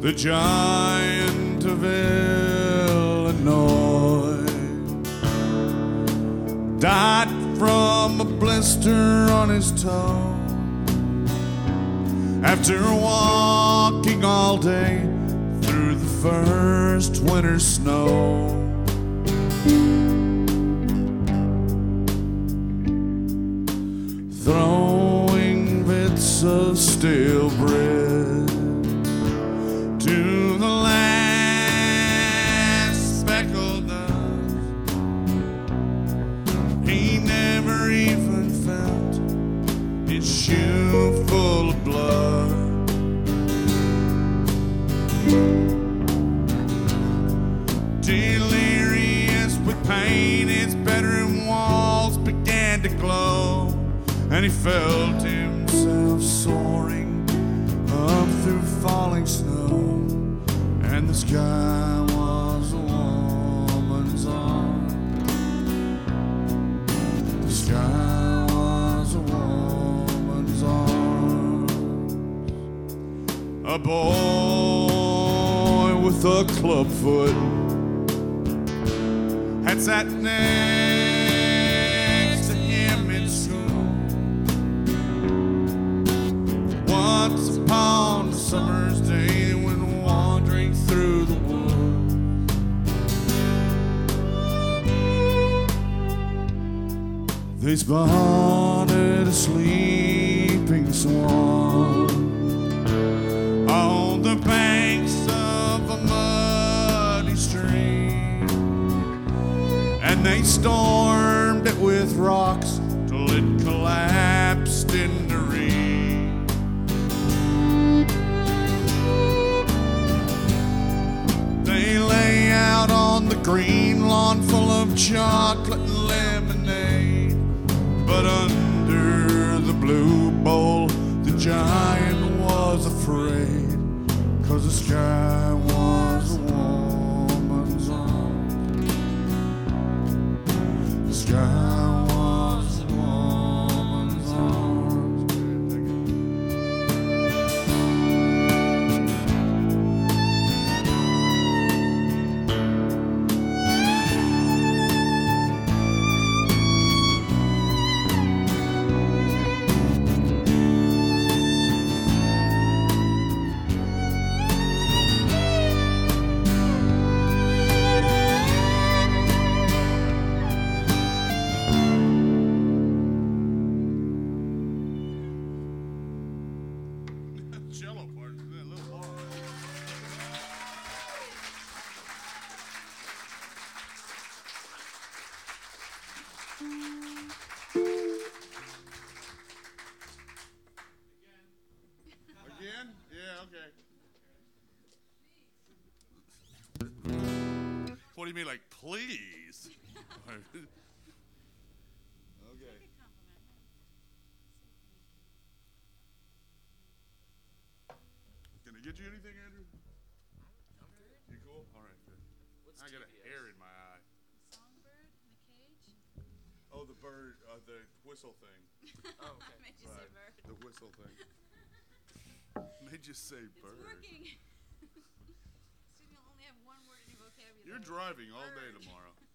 the giant of Illinois, died from a blister on his toe after walking all day through the first winter snow. Throwing bits of stale bread to the last speckled dust. He never even felt his shoe full of blood. Delirious with pain, his bedroom walls began to glow, and he felt himself soaring up through falling snow, and the sky was a woman's arms. The sky was a woman's arms. A boy with a club foot had sat next to him in school. Once upon a summer's day, when wandering through the woods, they spotted a sleeping swan on the banks of a muddy stream, and they stormed it with rocks till it collapsed into reed. They lay out on the green lawn full of chocolate and lemonade, but under the blue bowl the giant was afraid, 'cause the sky was a woman's arms. The sky was a woman's arms. Cello part, a little long. Again? Yeah, okay. What do you mean, like, please? Okay. Can I get you anything, Andrew? You cool? All right, good. I got a hair in my eye. Songbird in the cage? Oh, the bird, the whistle thing. Oh, okay. Made you say bird. The whistle thing. Made you say bird. It's working. So you'll only have one word in your vocabulary. You're driving all day tomorrow.